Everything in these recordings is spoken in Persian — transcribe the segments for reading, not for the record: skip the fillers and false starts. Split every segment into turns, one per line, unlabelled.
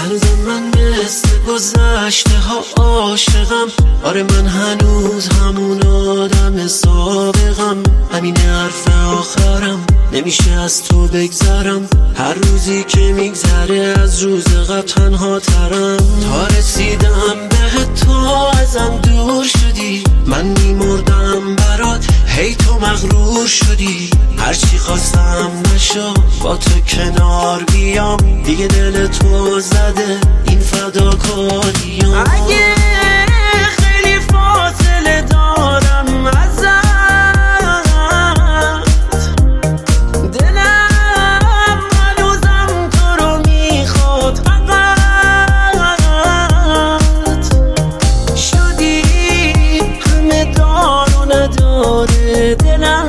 هنوزم من مثل گذشته ها عاشقم. آره من هنوز همون آدم سابقم. همین حرف آخرم نمیشه از تو بگذرم. هر روزی که میگذره از روز قبل تنها ترم. تا رسیدم به تو ازم دور شدی. من میمردم برات هی تو مغرور شدی. هرچی خواستم نشد با تو کنار بیام. دیگه دل تو زده این فداکاریام. اگه خیلی فاصله دارم ازت، دلم هنوزم تو رو میخواد. فقط شدی همه دار و نداره دلم.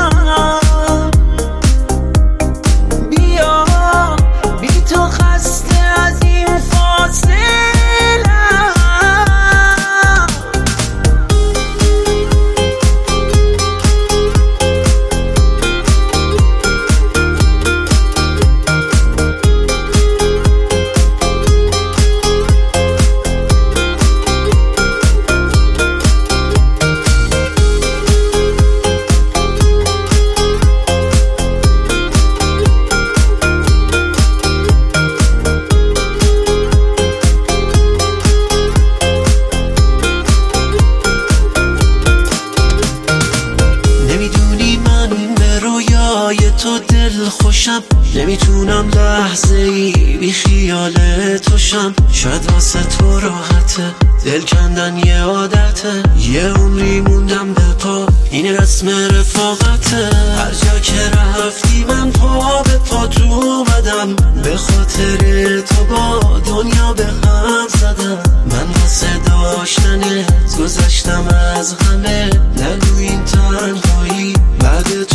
تو دل خوشم، نمیتونم لحظه ای بی خیال تو شم. شاید واسه تو راحته دل کندن یه عادته. یه عمری موندم به پا این رسم رفاقته. هر جا که رفتی من پا به پا تو اومدم. به خاطر تو با دنیا به هم زدم. من واسه داشتنت گذشتم از همه. نگو این تنهایی بعد